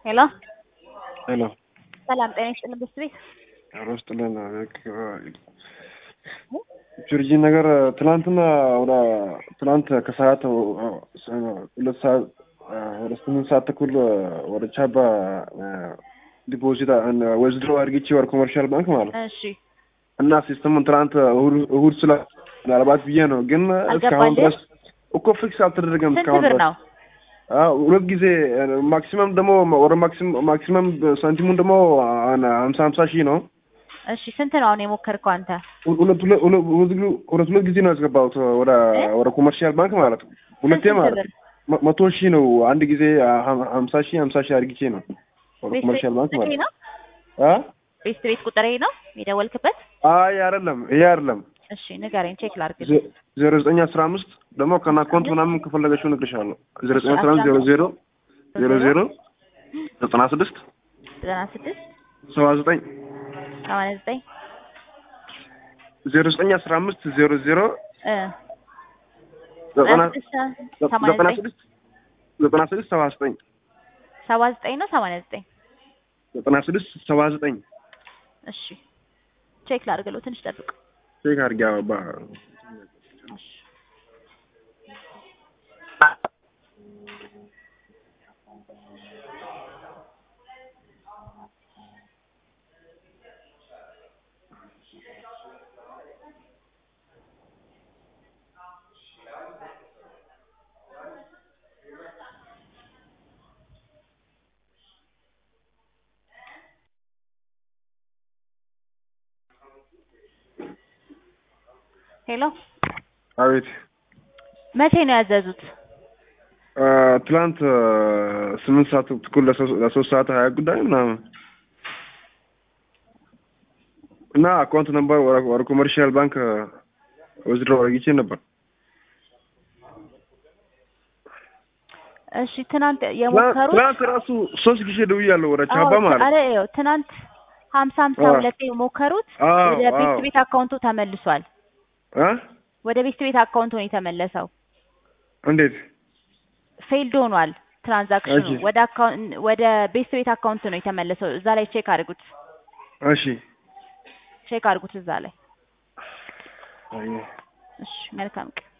Hello. Hello. Salam ጤና ይስጥልኝ ብስሪ አረስጥልና ጆርጂ ነገር ትናንትና ትናንት ከሰዓት 2 ሰዓት ወደ 8 ሰዓት ተኩል ወደ ቻባ ዲፖዚት ወዝድሮ አድርጌ ወር ኮመርሻል ባንክ ማለት እሺ እና ሲስተሙን ትናንት እሁድ ስለ ምናልባት ብዬ ነው ግን እስካሁን ድረስ እኮ ፊክስ አልተደረገም እስካሁን ድረስ ሁለት ጊዜ ማክሲመም ደግሞ ወደ ማክሲመም ሳንቲሙን ደግሞ 50 ሺህ ነው። እሺ ስንት ነው አሁን የሞከርከው አንተ? ሁለት ጊዜ ነው ያስገባሁት ወደ ኮመርሻል ባንክ ማለት ነው። ሁለቴ ማለት 100 ሺህ ነው። አንድ ጊዜ 50 ሺህ አድርጌ ነው ወደ ኮመርሻል ባንክ ማለት ነው። ቤት ቁጥሬ ነው የደወልክበት? አይ አይደለም። እሺ ንገረኝ ቼክ ላድርግ። 0915 ደግሞ ከና አካውንት ምናምን ከፈለገሽው እነግርሻለሁ። 0915 00 00 96 79 0915 00 96 79 79 ነው 89 96 79 እሺ ቼክ ላድርግለው ትንሽ ጠብቅ። ቼክ አድርጊያ ባ ሄሎ አቤት መቼ ነው ያዘዙት? ትላንት 8 ሰዓት ተኩል ለ3 ሰዓት 20 ጉዳይ ምናምን እና አካውንት ነበር ወደ ኮመርሻል ባንክ ወዝድሮ አድርጌ ነበር። እሺ ትናንት የሞከሩት ትናንት ራሱ 3 ጊዜ ደውያለሁ ወደ ቻባ ማለት አረ ይኸው ትናንት 52 የሞከሩት ወደ ቤት አካውንቱ ተመልሷል። ወደ ቤት አካውንቱ ነው የተመለሰው። እንዴት ፌልድ ሆኗል ትራንዛክሽኑ? ወደ ቤት አካውንት ነው የተመለሰው። እዛ ላይ ቼክ አድርጉት። እሺ ቼክ አድርጉት እዛ ላይ። እሺ መልካም ቀን።